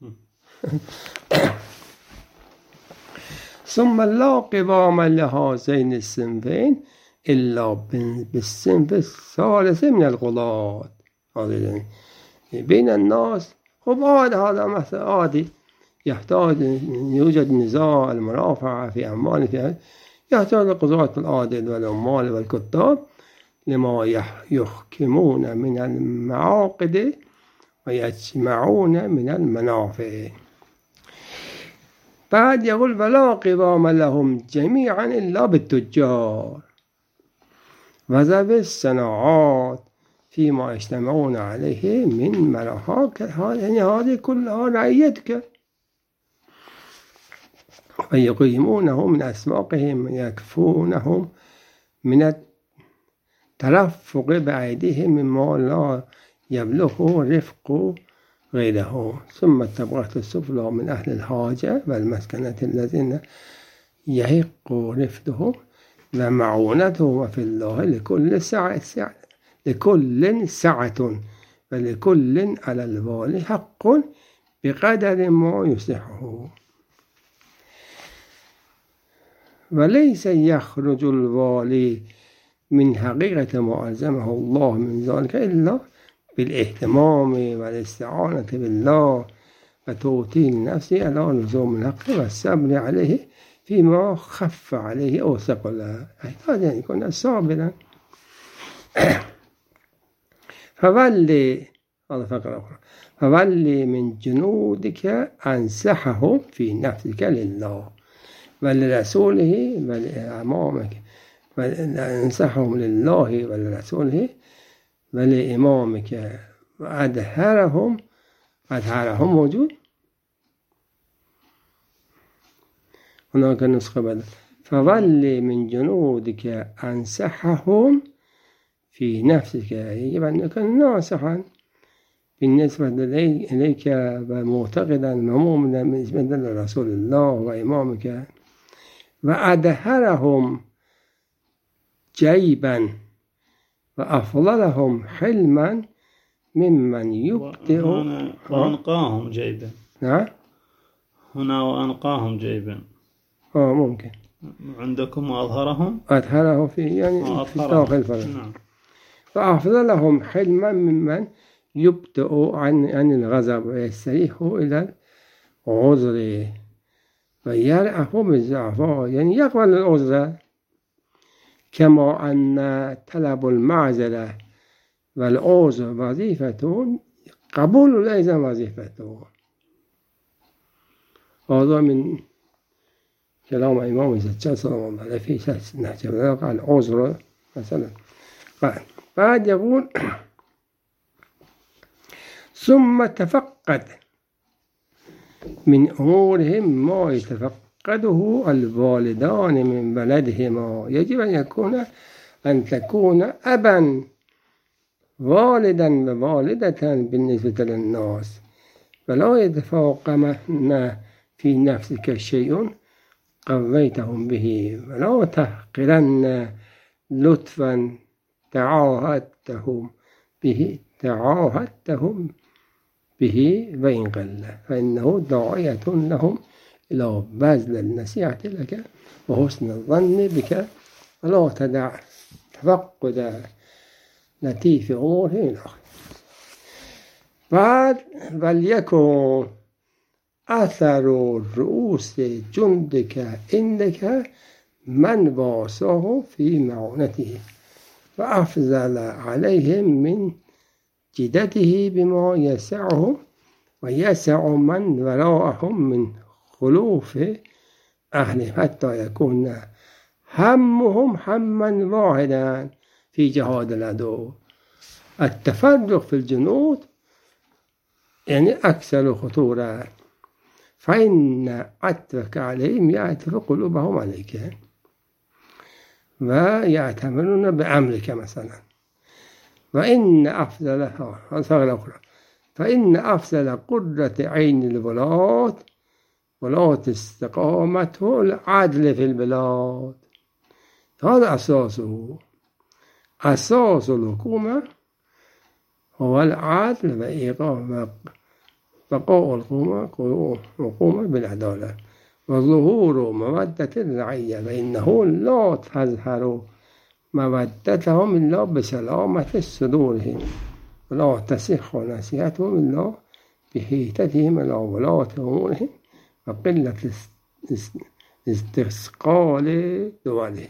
ثم لا قوام لهذين الصنفين إلا بالصنف الثالث من الغلاة. بين الناس خب هذا مثل عادي يحتاج يوجد نزاع المرافعة في أموال فيها، يحتاج القضاة العادل والعمال والكتاب لما يحكمون من المعاقد ويجمعون من المنافع. بعد يقول ولا قوام لهم جميعا إلا بالتجار وذوي الصناعات فيما يجتمعون عليه من مراحاك. يعني هذه كلها رعيتك، ويقيمونه من أسواقهم ويكفونهم من الترفق بأيديهم مما لا يبلغه رفق غيره. ثم الطبقة السفلى من أهل الحاجة والمسكنة الذين يحق رفدهم ومعونتهم وفي الله لكل سعة سعة لكل سعة ولكل على الوالي حق بقدر ما يصلحه. وليس يخرج الوالي من حقيقة ما ألزمه الله من ذلك إلا بالاهتمام والاستعانة بالله وتوطين النفس على لزوم الحق والصبر عليه فيما خف عليه أو ثقل. هذا يعني يكون صابرا. فولي هذا فقرة أخرى فولي من جنودك أنسحهم في نفسك لله ولرسوله ولإمامك وأنسحهم لله ولرسوله ولإمامك وأدهرهم أدهرهم موجود هناك نسخة بدل فولي من جنودك أنسحهم في نفسك. يجب أن يكون ناصحا بالنسبة إليك ومعتقدا ومؤمنا بالنسبة لرسول الله وإمامك وأدهرهم جيبا وأفضلهم حلما ممن يبدئ وأنقاهم جيبا. نعم هنا وأنقاهم جيبا آه ممكن عندكم وأظهرهم أظهره في يعني في داخل الفرد. نعم. وأفضلهم حلما ممن يبدأ عن عن الغضب ويستريح إلى العذر ويرأف بالزعفاء يعني يقبل العذر كما أن طلب المعذرة والعذر وظيفة قبول الأيضا وظيفته. هذا من كلام إمام الزجاج صلى الله عليه وسلم في نهج البلاغة عن العذر مثلا. بعد يقول ثم تفقد من أمورهم ما يتفقده الوالدان من بلدهما. يجب أن يكون أن تكون أبا والدا ووالدة بالنسبة للناس فلا يتفوقن في نفسك شيء قضيتهم به ولا تحقرن لطفا تعاهدتهم به تعاهدتهم به وإن قل فإنه داعية لهم إلى بذل النصيحة لك وحسن الظن بك ولا تدع تفقد لطيف أمورهم إلى آخره. بعد وليكن أثر رؤوس جندك عندك من واساه في معونته وأفضل عليهم من جدته بما يسعهم ويسع من وراءهم من خلوف أهله حتى يكون همهم هما واحدا في جهاد العدو. التفرق في الجنود يعني أكثر خطورة فإن عطفك عليهم يعطف قلوبهم عليك ويعتمرون بأمرك مثلا. وإن أفضل فإن أفضل قرة عين الولاة ولاة استقامته العدل في البلاد. هذا أساسه. أساس الحكومة هو العدل وإقامة بقاء الحكومة بالعدالة وظهور مودة الرعية فإنه لا تظهر مودتهم إلا بسلامة صدورهم ولا تصح نصيحتهم إلا بحيطتهم على ولاة أمورهم وقلة استثقال دولهم.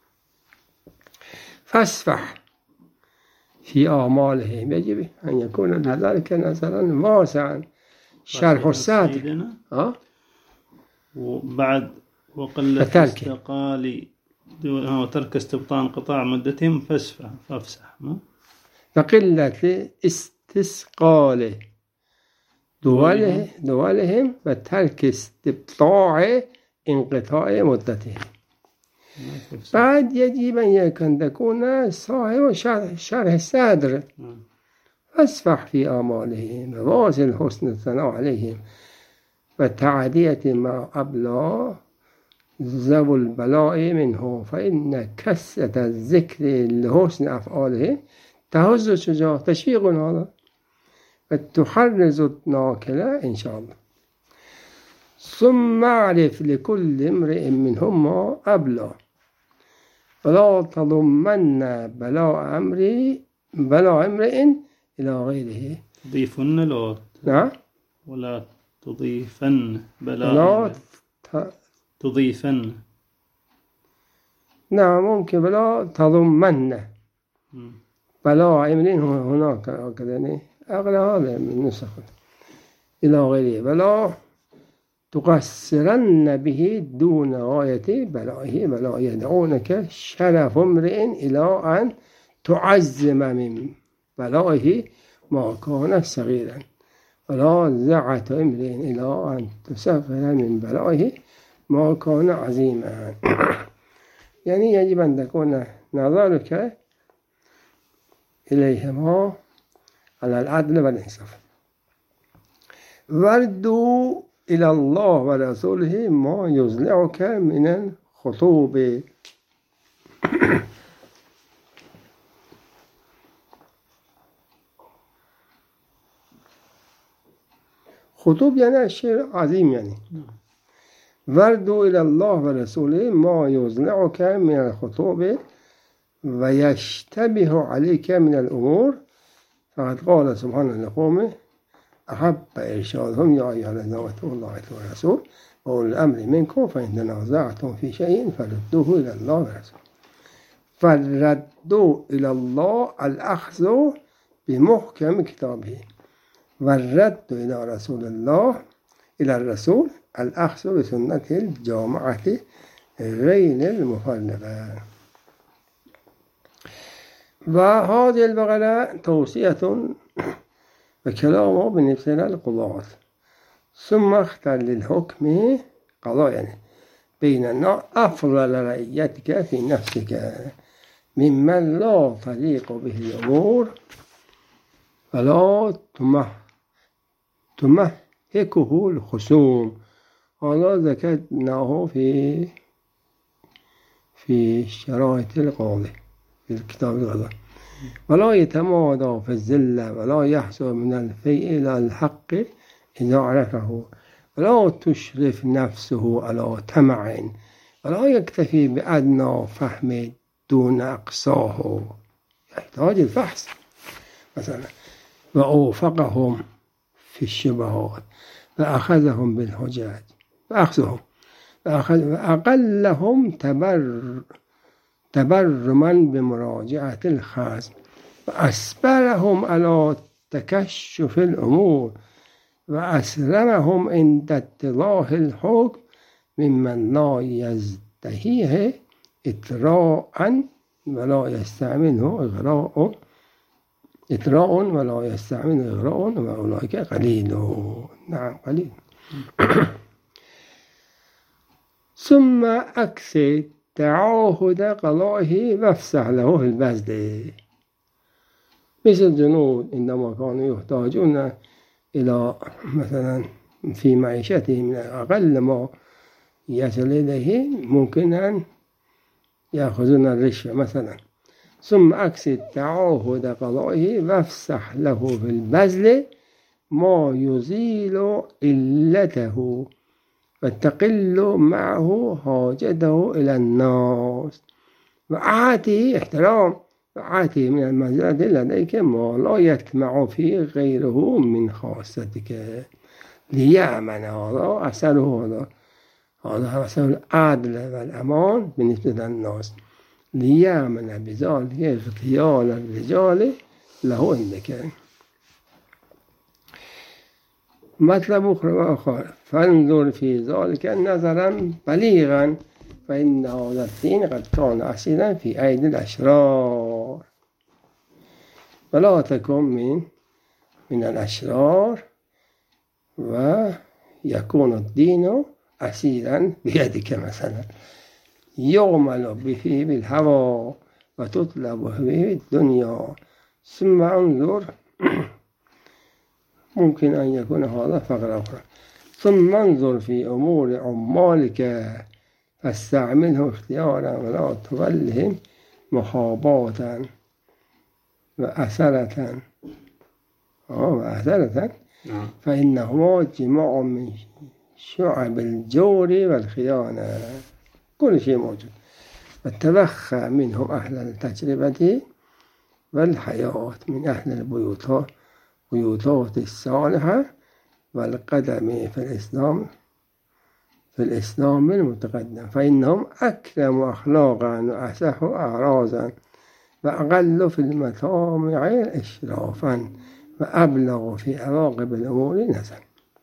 فاصفح في أعمالهم. يجب أن يكون ذلك نظرا واسعا. شرح السعد وبعد وقلة فتركه. استقال وترك استبطان قطاع مدتهم فاسفح فافسح ما فقلة استثقال دوله دولهم وترك استبطاع انقطاع مدتهم. بعد يجب أن يكون تكون صاحب شرح, شرح الصدر فاسفح في آمالهم وواصل حسن الثناء عليهم وتعدية ما أبلى ذو البلاء منه، فإن كسة الذكر لحسن أفعاله تهز الشجاع تشويق هذا وتحرز الناكلة إن شاء الله. ثم اعرف لكل امرئ منهم ما أبلى ولا تضمن بلاء أمري بلاء امرئ إلى غيره. تضيفن لا نعم ولا تضيفن بلاء لا ت... تضيفن نعم ممكن بلا تضمن بلاء امرئ هناك هكذا أغلى هذا من نسخ إلى غيره بلا تقصرن به دون غاية بلائه بلا يدعونك شرف امرئ إلى أن تعزم من بلائه ما كان صغيرا ولا زعة امرئ إلى أن تسخر من بلائه ما كان عظيما. يعني يجب أن تكون نظرك إليهما على العدل والإنصاف. وردوا إلى الله ورسوله ما يزلعك من الخطوب. خطوب يعني شيء عظيم يعني. وردوا إلى الله ورسوله ما يزلعك من الخطوب ويشتبه عليك من الأمور، فقد قال سبحانه لقومه أحب إرشادهم يا أيها الذين آمنوا اتقوا الله والرسول وأولي الأمر منكم فإن تنازعتم في شيء فردوه إلى الله ورسوله. فالردوا إلى الله الأخذ بمحكم كتابه، والرد إلى رسول الله إلى الرسول الأخذ بسنته الجامعة غير المفرقة. وهذه البقرة توصية وكلامه بالنسبة للقضاة. ثم اختر للحكم قضاء يعني بين الناس أفضل رعيتك في نفسك ممن لا تليق به الأمور فلا تمهكه الخصوم. هذا ذكرناه في في شرائط القاضي في الكتاب القضاء. ولا يتمادى في الذلة ولا يحسب من الفيء إلى الحق إذا عرفه ولا تشرف نفسه على طمع ولا يكتفي بأدنى فهم دون أقصاه، يحتاج الفحص مثلا. وأوفقهم في الشبهات فأخذهم بالحجاج فأخذهم وأقلهم تبر تبرما بمراجعة الخصم وأسبرهم على تكشف الأمور وأسلمهم عند اتضاح الحكم ممن لا يزدهيه إطراء ولا يستعمله إغراء إطراء ولا يستعمله إغراء وأولئك قليل. نعم قليل. ثم أكثر تعاهد قضائه وافسح له في البذل. مثل الجنود عندما كانوا يحتاجون إلى مثلا في معيشتهم من أقل ما يصل إليه ممكن أن يأخذون الرشوة مثلا. ثم أكثر تعاهد قضائه وافسح له في البذل ما يزيل إلته وتقل معه حاجته إلى الناس وآته احترام وآته من المنزلة لديك ما لا يطمع فيه غيره من خاصتك ليأمن. هذا أثره هذا هذا أثر العدل والأمان بالنسبة للناس ليأمن بذلك اغتيال الرجال له عندك. مطلب أخرى وآخر فانظر في ذلك نظرا بليغا فإن هذا الدين قد كان عسيرا في أيدي الأشرار ولا تكن من من الأشرار ويكون الدين عسيرا بيدك مثلا يعمل به بالهوى وتطلب به الدنيا ثم انظر ممكن أن يكون هذا فقرة أخرى ثم انظر في أمور عمالك فاستعمله اختيارا ولا تولهم محاباة وأثرة وأثرة فإنهما جماع من شعب الجور والخيانة كل شيء موجود وتبخى منهم أهل التجربة والحياة من أهل البيوت بيوتات الصالحة والقدم في الإسلام في الإسلام المتقدم فإنهم أكرم أخلاقا وأصح أعراضا وأقل في المطامع إشرافا وأبلغ في عواقب الأمور نزلا.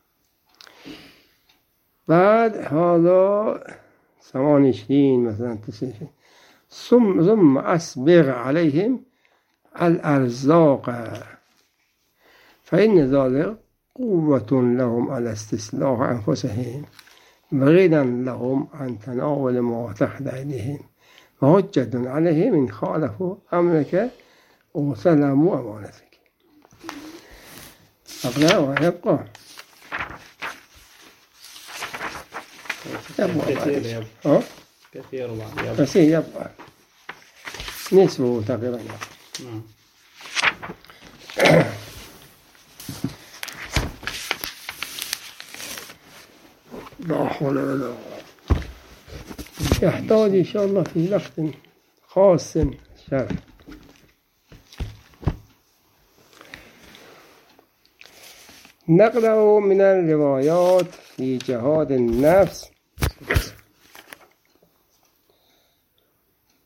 بعد هذا ثمان وعشرين مثلا تسعين ثم ثم أسبغ عليهم الأرزاق فإن ذلك قوة لهم على استصلاح أنفسهم وغنى لهم عن تناول ما تحت أيديهم وحجة عليهم إن خالفوا أمرك وسلموا أمانتك. أقرأ ويبقى كثير يبقى كثير يبقى كثير يبقى نصفه تقريبا. نعم. لا حول ولا قوة يحتاج إن شاء الله في وقت خاص شرح. نقرأ من الروايات في جهاد النفس